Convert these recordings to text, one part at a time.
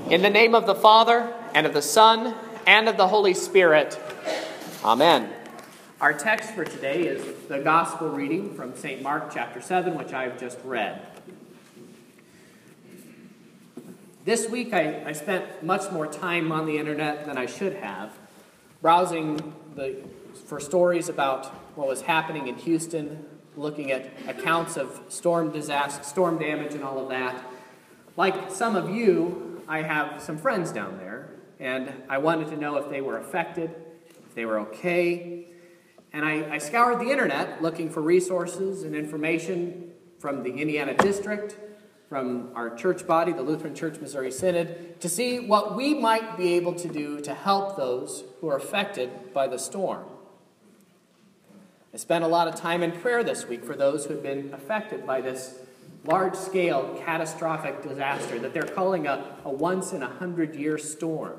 In the name of the Father, and of the Son, and of the Holy Spirit. Amen. Our text for today is the Gospel reading from St. Mark chapter 7, which I've just read. This week I spent much more time on the internet than I should have, browsing for stories about what was happening in Houston, looking at accounts of storm damage and all of that. Like some of you, I have some friends down there, and I wanted to know if they were affected, if they were okay. And I scoured the internet looking for resources and information from the Indiana District, from our church body, the Lutheran Church Missouri Synod, to see what we might be able to do to help those who are affected by the storm. I spent a lot of time in prayer this week for those who have been affected by this large-scale catastrophic disaster that they're calling a once-in-a-100-year storm.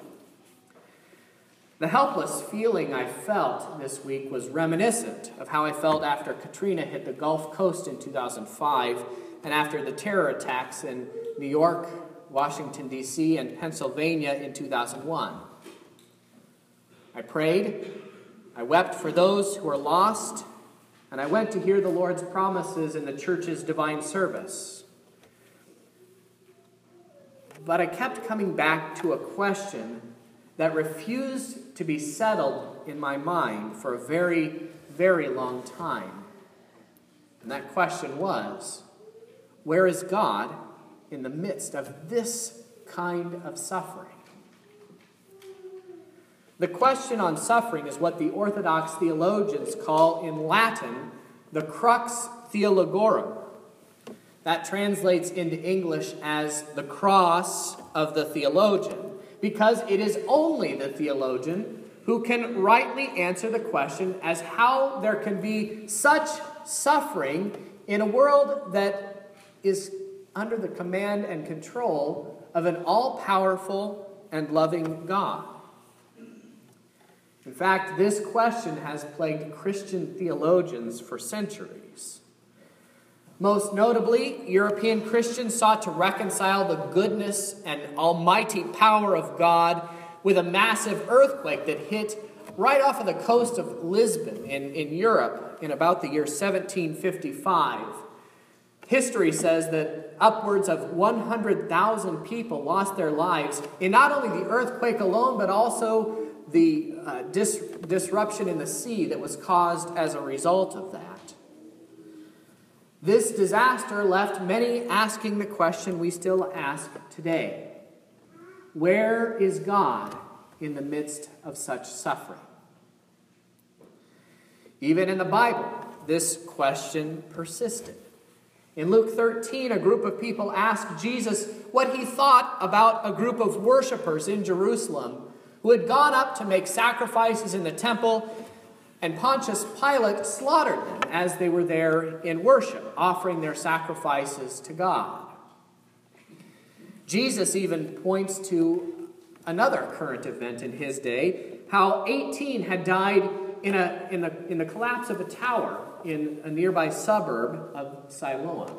The helpless feeling I felt this week was reminiscent of how I felt after Katrina hit the Gulf Coast in 2005 and after the terror attacks in New York, Washington, D.C., and Pennsylvania in 2001. I prayed, I wept for those who were lost, and I went to hear the Lord's promises in the church's divine service. But I kept coming back to a question that refused to be settled in my mind for a very, very long time. And that question was, where is God in the midst of this kind of suffering? The question on suffering is what the Orthodox theologians call in Latin the crux theologorum. That translates into English as the cross of the theologian, because it is only the theologian who can rightly answer the question as how there can be such suffering in a world that is under the command and control of an all-powerful and loving God. In fact, this question has plagued Christian theologians for centuries. Most notably, European Christians sought to reconcile the goodness and almighty power of God with a massive earthquake that hit right off of the coast of Lisbon in Europe in about the year 1755. History says that upwards of 100,000 people lost their lives in not only the earthquake alone, but also the disruption in the sea that was caused as a result of that. This disaster left many asking the question we still ask today. Where is God in the midst of such suffering? Even in the Bible, this question persisted. In Luke 13, a group of people asked Jesus what he thought about a group of worshipers in Jerusalem who had gone up to make sacrifices in the temple, and Pontius Pilate slaughtered them as they were there in worship, offering their sacrifices to God. Jesus even points to another current event in his day, how 18 had died in the collapse of a tower in a nearby suburb of Siloam.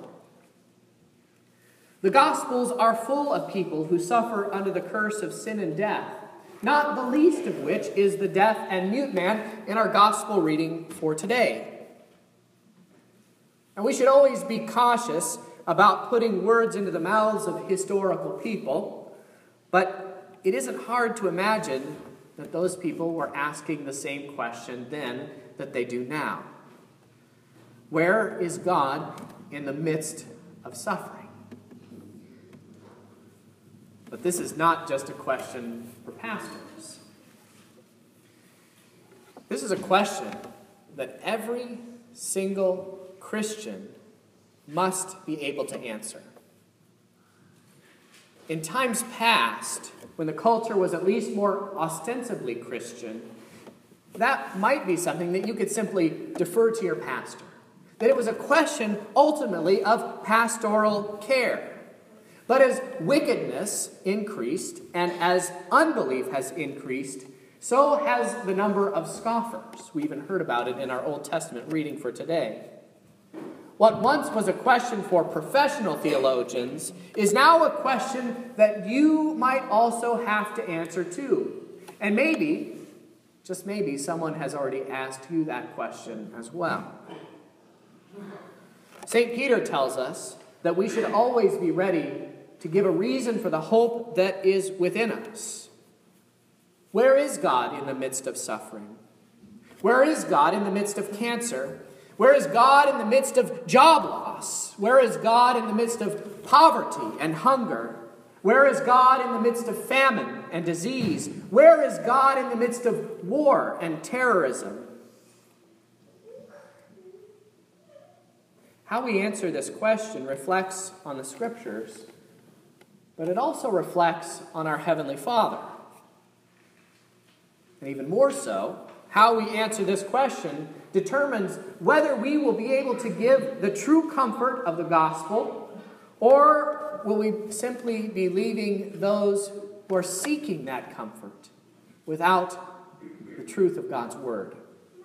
The Gospels are full of people who suffer under the curse of sin and death, not the least of which is the deaf and mute man in our gospel reading for today. And we should always be cautious about putting words into the mouths of historical people, but it isn't hard to imagine that those people were asking the same question then that they do now. Where is God in the midst of suffering? But this is not just a question for pastors. This is a question that every single Christian must be able to answer. In times past, when the culture was at least more ostensibly Christian, that might be something that you could simply defer to your pastor. That it was a question, ultimately, of pastoral care. But as wickedness increased and as unbelief has increased, so has the number of scoffers. We even heard about it in our Old Testament reading for today. What once was a question for professional theologians is now a question that you might also have to answer too. And maybe, just maybe, someone has already asked you that question as well. St. Peter tells us that we should always be ready to give a reason for the hope that is within us. Where is God in the midst of suffering? Where is God in the midst of cancer? Where is God in the midst of job loss? Where is God in the midst of poverty and hunger? Where is God in the midst of famine and disease? Where is God in the midst of war and terrorism? How we answer this question reflects on the Scriptures, but it also reflects on our Heavenly Father. And even more so, how we answer this question determines whether we will be able to give the true comfort of the gospel, or will we simply be leaving those who are seeking that comfort without the truth of God's word.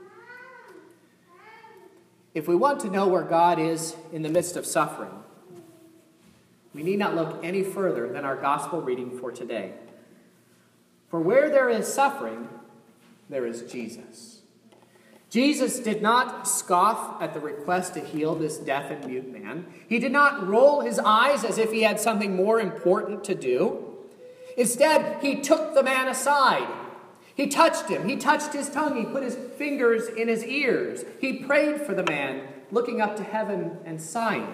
If we want to know where God is in the midst of suffering, we need not look any further than our gospel reading for today. For where there is suffering, there is Jesus. Jesus did not scoff at the request to heal this deaf and mute man. He did not roll his eyes as if he had something more important to do. Instead, he took the man aside. He touched him. He touched his tongue. He put his fingers in his ears. He prayed for the man, looking up to heaven and sighing.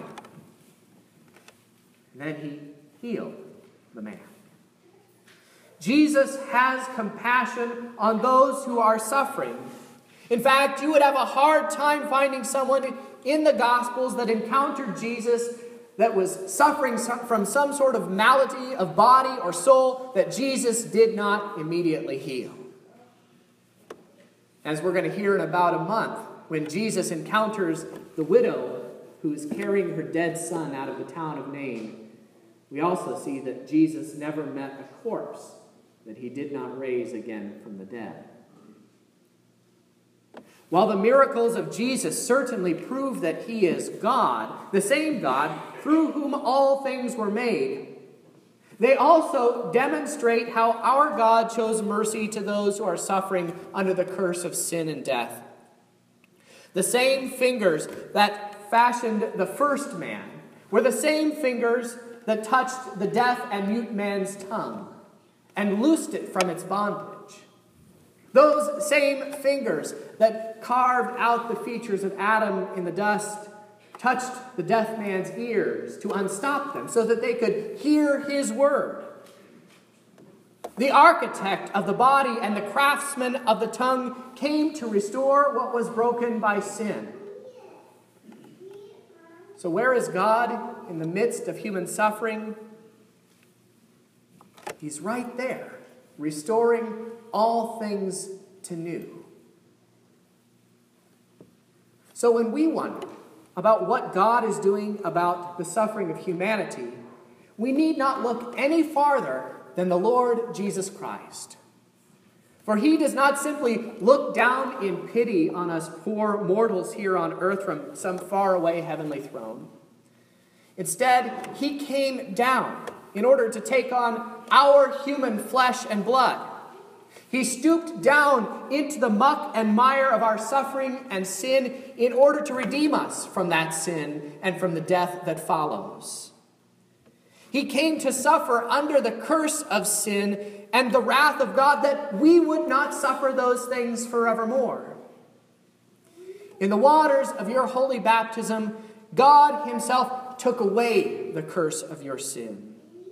And then he healed the man. Jesus has compassion on those who are suffering. In fact, you would have a hard time finding someone in the Gospels that encountered Jesus that was suffering from some sort of malady of body or soul that Jesus did not immediately heal. As we're going to hear in about a month, when Jesus encounters the widow who is carrying her dead son out of the town of Nain, we also see that Jesus never met a corpse that he did not raise again from the dead. While the miracles of Jesus certainly prove that he is God, the same God through whom all things were made, they also demonstrate how our God shows mercy to those who are suffering under the curse of sin and death. The same fingers that fashioned the first man were the same fingers that touched the deaf and mute man's tongue and loosed it from its bondage. Those same fingers that carved out the features of Adam in the dust touched the deaf man's ears to unstop them so that they could hear his word. The architect of the body and the craftsman of the tongue came to restore what was broken by sin. So where is God in the midst of human suffering? He's right there, restoring all things to new. So when we wonder about what God is doing about the suffering of humanity, we need not look any farther than the Lord Jesus Christ. For he does not simply look down in pity on us poor mortals here on earth from some faraway heavenly throne. Instead, he came down in order to take on our human flesh and blood. He stooped down into the muck and mire of our suffering and sin in order to redeem us from that sin and from the death that follows. He came to suffer under the curse of sin and the wrath of God that we would not suffer those things forevermore. In the waters of your holy baptism, God himself took away the curse of your sin.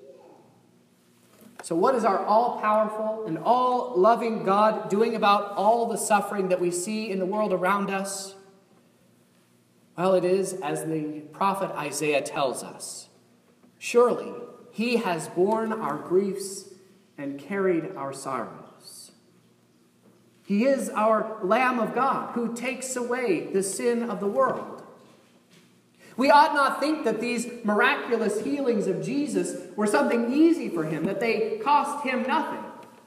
So what is our all-powerful and all-loving God doing about all the suffering that we see in the world around us? Well, it is as the prophet Isaiah tells us. Surely he has borne our griefs and carried our sorrows. He is our Lamb of God who takes away the sin of the world. We ought not think that these miraculous healings of Jesus were something easy for him, that they cost him nothing.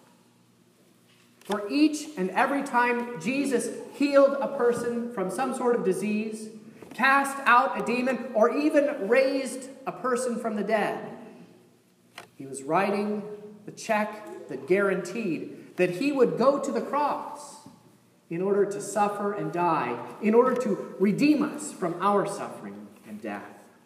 For each and every time Jesus healed a person from some sort of disease, cast out a demon, or even raised a person from the dead. He was writing the check that guaranteed that he would go to the cross in order to suffer and die, in order to redeem us from our suffering and death.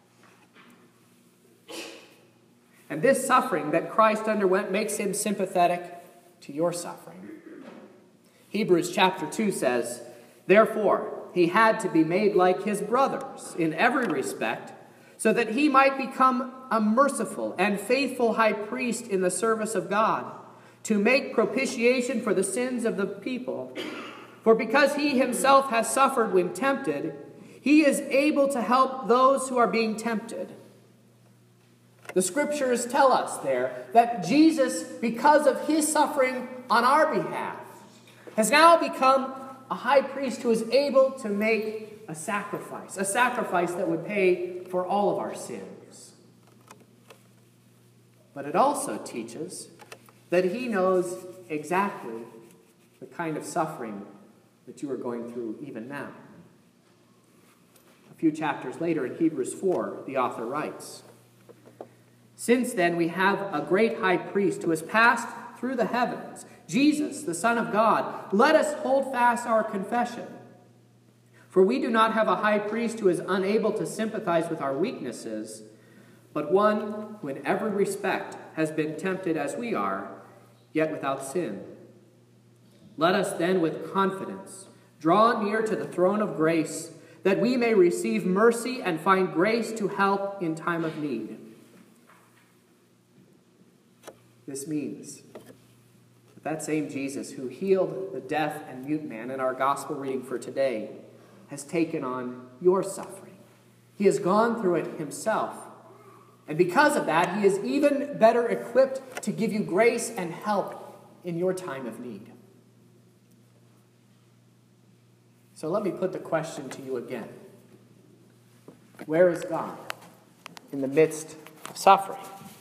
And this suffering that Christ underwent makes him sympathetic to your suffering. Hebrews chapter 2 says, "Therefore, he had to be made like his brothers in every respect, so that he might become a merciful and faithful high priest in the service of God, to make propitiation for the sins of the people. For because he himself has suffered when tempted, he is able to help those who are being tempted." The scriptures tell us there that Jesus, because of his suffering on our behalf, has now become a high priest who is able to make a sacrifice that would pay for all of our sins. But it also teaches that he knows exactly the kind of suffering that you are going through even now. A few chapters later in Hebrews 4, the author writes, "Since then we have a great high priest who has passed through the heavens, Jesus, the Son of God. Let us hold fast our confession. For we do not have a high priest who is unable to sympathize with our weaknesses, but one who in every respect has been tempted as we are, yet without sin. Let us then with confidence draw near to the throne of grace, that we may receive mercy and find grace to help in time of need." This means that same Jesus who healed the deaf and mute man in our gospel reading for today has taken on your suffering. He has gone through it himself. And because of that, he is even better equipped to give you grace and help in your time of need. So let me put the question to you again. Where is God in the midst of suffering?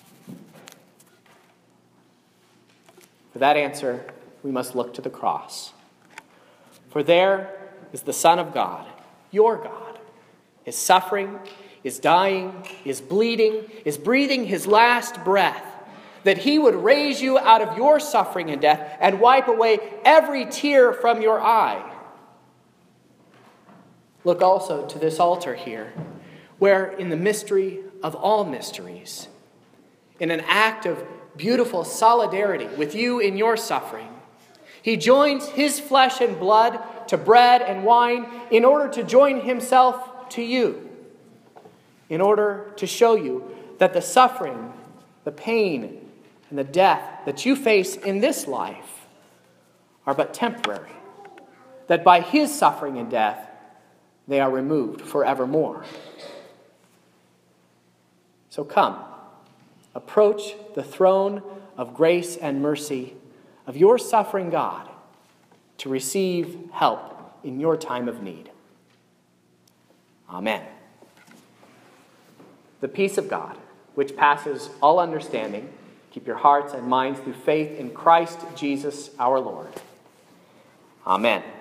For that answer, we must look to the cross. For there is the Son of God, your God, is suffering, is dying, is bleeding, is breathing his last breath, that he would raise you out of your suffering and death and wipe away every tear from your eye. Look also to this altar here, where in the mystery of all mysteries, in an act of beautiful solidarity with you in your suffering, he joins his flesh and blood to bread and wine in order to join himself to you, in order to show you that the suffering, the pain, and the death that you face in this life are but temporary, that by his suffering and death they are removed forevermore. So come, approach the throne of grace and mercy of your suffering God to receive help in your time of need. Amen. The peace of God, which passes all understanding, keep your hearts and minds through faith in Christ Jesus our Lord. Amen.